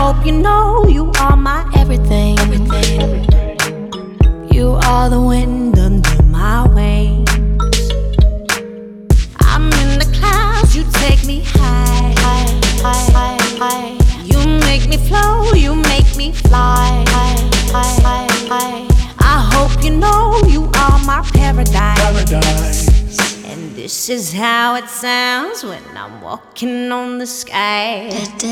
hope you know you are my everything. You are the wind under my wings. I'm in the clouds, you take me high. You make me flow, you make me fly. I hope you know you are my paradise. And this is how it sounds when I'm walking on the sky.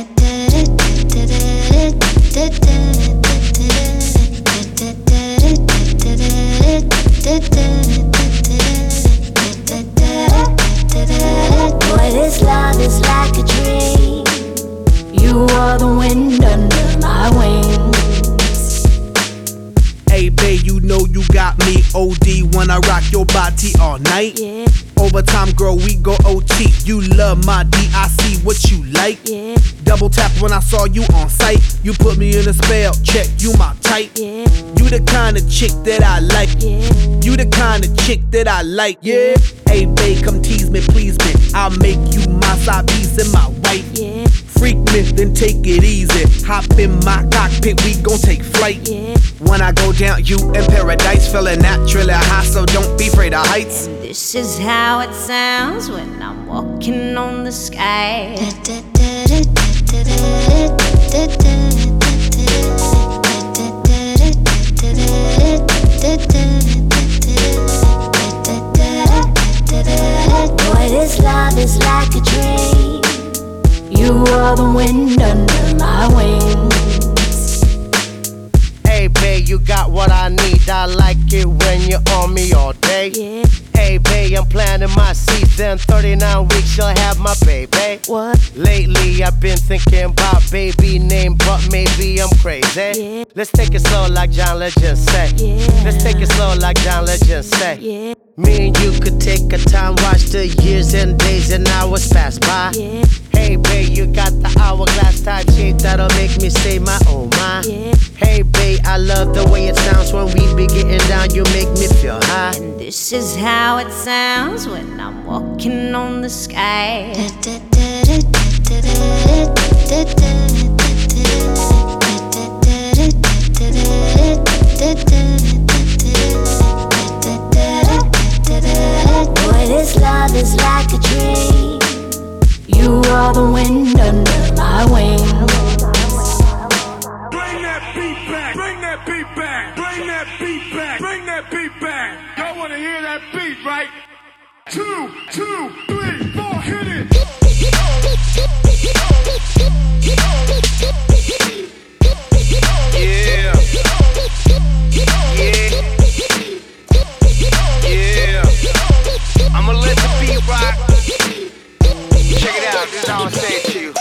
Boy, this love is like a dream. You are the wind under my wings. Hey babe, you know you got me OD when I rock your body all night. Yeah. Overtime, girl, we go OT. You love my D, I see what you like. Yeah. Double tap when I saw you on sight. You put me in a spell, check, you my type. Yeah. You the kind of chick that I like. Yeah. You the kind of chick that I like. Yeah. Hey babe, come tease me, please me. I'll make you my side piece and my wife. Yeah. Freak me, then take it easy. Hop in my cockpit, we gon' take flight. Yeah. When I go down, you in paradise, feeling naturally high, so don't be afraid of heights. And this is how it sounds when I'm walking on the sky. Boy, this love is like a dream. You are the wind under my wings. Hey babe, you got what I need. I like it when you're on me all day. Yeah. Hey babe, I'm planting my season. 39 weeks, you'll have my baby. What? Lately, I've been thinking about baby name, but maybe I'm crazy. Yeah. Let's take it slow like John Legend said. Yeah. Let's take it slow like John Legend said. Yeah. Me and you could take a time, watch the years and days and hours pass by. Yeah. Hey babe, you got the hourglass type shape that'll make me say my oh my. Yeah. Hey babe, I love the way it sounds when we be getting down, you make me feel high. And this is how it sounds when I'm walking on the sky. Boy, this love is like a dream. You are the wind under my wings. Bring that beat back, bring that beat back, bring that beat back, bring that beat back. Y'all wanna hear that beat, right? 2, 2, 3, 4, hit it. Yeah. Yeah. Yeah. I'ma let the beat rock. Check it out, this is how I say it to you.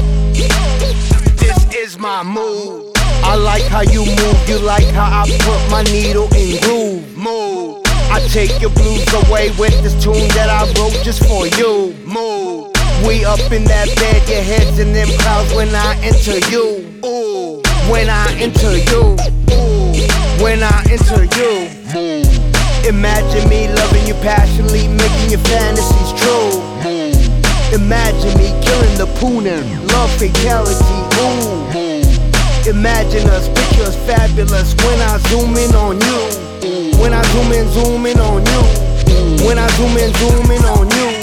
This is my move. I like how you move, you like how I put my needle in groove. Move. I take your blues away with this tune that I wrote just for you. Move. We up in that bed, your head's in them clouds when I enter you. Ooh. When I enter you. Ooh. When I enter you. Imagine me loving you passionately, making your fantasies true. Imagine me killing the Poonin, love fatality, ooh. Imagine us, picture us fabulous when I zoom in on you. When I zoom in on you. When I zoom in on you.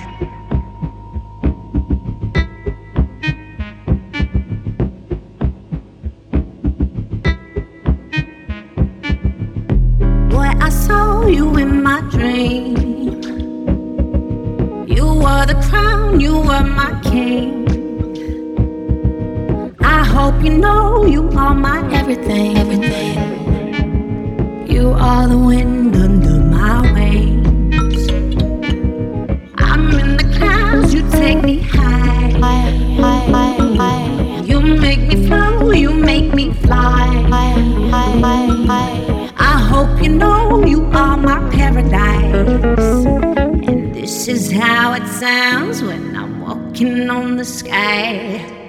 Boy, I saw you in my dream. You were the crown, you were my king. I hope you know you are my everything. You are the wind under my wings. I'm in the clouds, you take me high. You make me flow, you make me fly. I hope you know you are my paradise. And this is how it sounds when I'm walking on the sky.